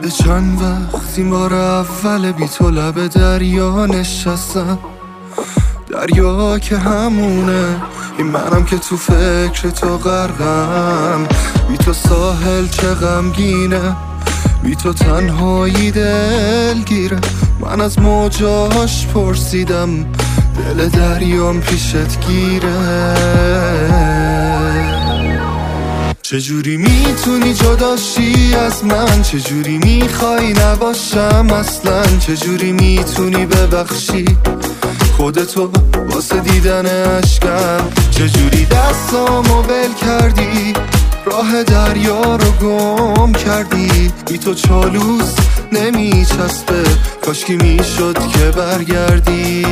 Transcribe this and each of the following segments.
بعد چند وقت این بار اول بی تو لب دریا نشستم. دریا که همونه، این منم که تو فکر تو غرقم. بی تو ساحل چه غمگینه، بی تو تنهایی دلگیره. من از موجاش پرسیدم، دل دریام پیشت گیره. چجوری میتونی جداشی از من؟ چجوری میخوای نباشم اصلا؟ چجوری میتونی ببخشی خودتو واسه دیدن عشقم؟ چجوری دستامو ول کردی، راه دریا رو گم کردی؟ بی تو چالوس نمیچسبه، کاشکی میشد که برگردی.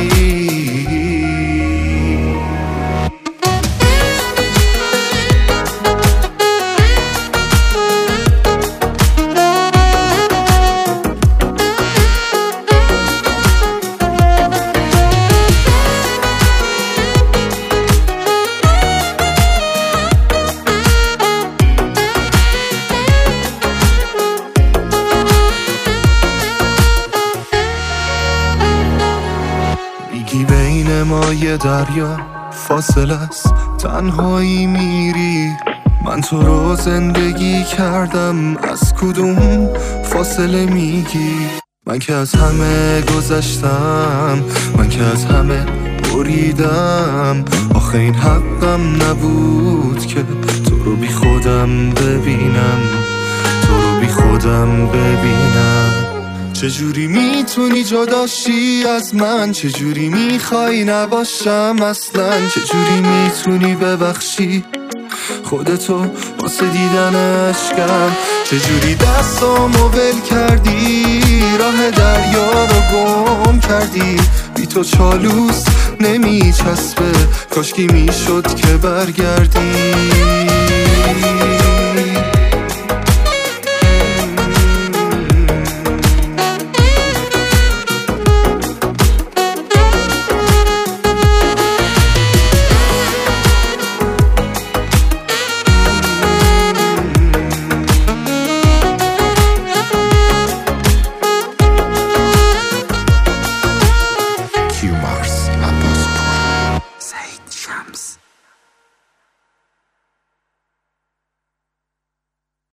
بین ما یه دریا فاصله است، تنهایی میری. من تو رو زندگی کردم، از کدوم فاصله میگی؟ من که از همه گذشتم، من که از همه بریدم. آخه این حقم نبود که تو رو بی خودم ببینم، تو رو بی خودم ببینم. چجوری میتونی جداشی از من؟ چجوری میخوای نباشم اصلا؟ چجوری میتونی ببخشی خودتو واسه دیدن عشقم؟ چجوری دستامو ول کردی، راه دریا رو گم کردی؟ بی تو چالوس نمیچسبه، کاشکی میشد که برگردی.